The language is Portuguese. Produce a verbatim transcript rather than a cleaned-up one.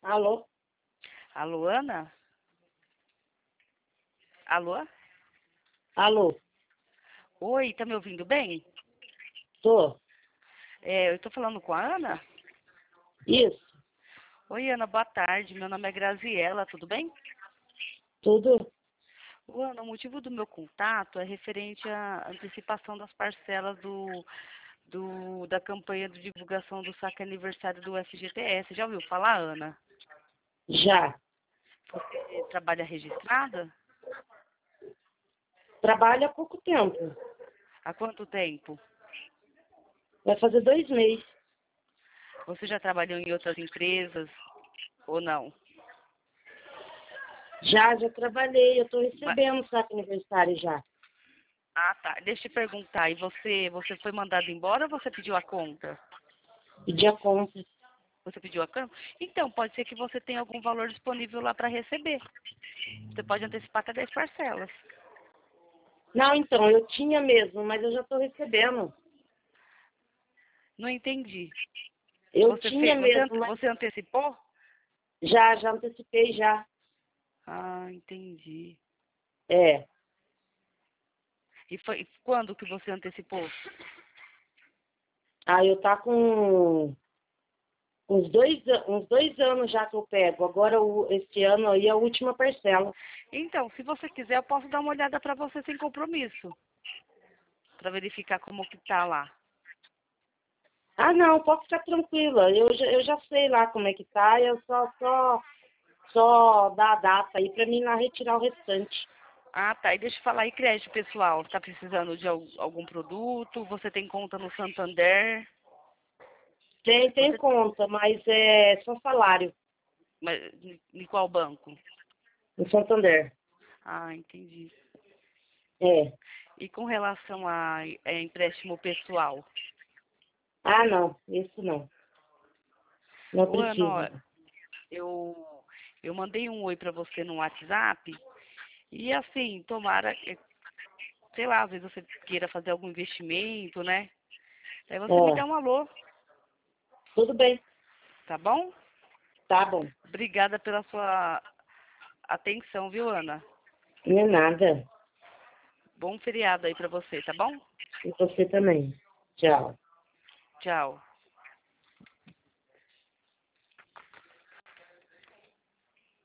Alô? Alô, Ana? Alô? Alô? Oi, tá me ouvindo bem? Tô. É, eu tô falando com a Ana? Isso. Oi, Ana, boa tarde. Meu nome é Graziela, tudo bem? Tudo? Ô, Ana, o motivo do meu contato é referente à antecipação das parcelas do, do, da campanha de divulgação do saque aniversário do F G T S. Já ouviu falar, Ana? Já. Você trabalha registrada? Trabalho há pouco tempo. Há quanto tempo? Vai fazer dois meses. Você já trabalhou em outras empresas ou não? Já, já trabalhei. Eu tô Ba- recebendo o saque aniversário já. Ah, tá. Deixa eu te perguntar. E você, você foi mandado embora ou você pediu a conta? Pedi a conta. Você pediu a conta? Então, pode ser que você tenha algum valor disponível lá para receber. Você pode antecipar até dez parcelas. Não, então, eu tinha mesmo, mas eu já tô recebendo. Não entendi. Eu Você tinha fez, você, mesmo, ante- mas você antecipou? já, já antecipei já. Ah, entendi. É. E foi quando que você antecipou? Aí eu tá com uns dois, a- uns dois anos já que eu pego. Agora, o, esse ano aí é a última parcela. Então, se você quiser, eu posso dar uma olhada para você sem compromisso, para verificar como que tá lá. Ah, não, pode ficar tranquila. Eu já, eu já sei lá como é que tá. Eu só, só, só dar a data aí pra mim ir lá retirar o restante. Ah, tá. E deixa eu falar aí, crédito pessoal. Está precisando de al- algum produto? Você tem conta no Santander? Tem, tem Você, conta, mas é só salário mas, em em qual banco? no Santander. Ah, entendi. É. E com relação a, a empréstimo pessoal? Ah, não, isso não. Não Ô, Ana, precisa. ó, eu, eu mandei um oi para você no WhatsApp e assim, tomara, eh, sei lá, às vezes você queira fazer algum investimento, né? Aí você me É, dá um alô, tudo bem. tá bom? Tá bom. Obrigada pela sua atenção, viu, Ana? Não é nada. Bom feriado aí para você, tá bom? E você também. Tchau. Tchau.